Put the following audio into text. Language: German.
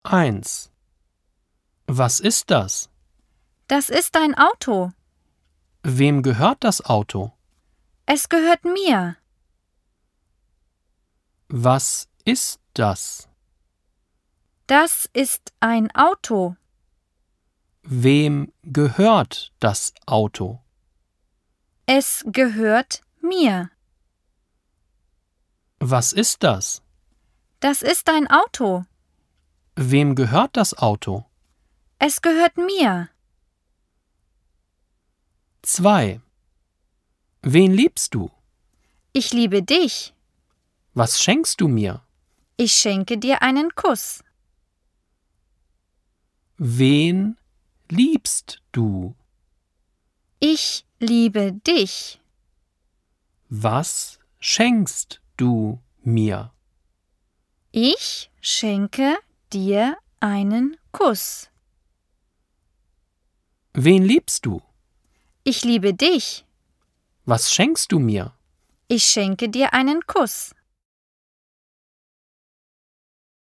1. Was ist das? Das ist ein Auto. Wem gehört das Auto? Es gehört mir. Was ist das? Das ist ein Auto. Wem gehört das Auto? Es gehört mir. Was ist das? Das ist ein Auto. Wem gehört das Auto? Es gehört mir. 2. Wen liebst du? Ich liebe dich. Was schenkst du mir? Ich schenke dir einen Kuss. Wen liebst du? Ich liebe dich. Was schenkst du mir? Ich schenke dir einen Kuss. Wen liebst du? Ich liebe dich. Was schenkst du mir? Ich schenke dir einen Kuss.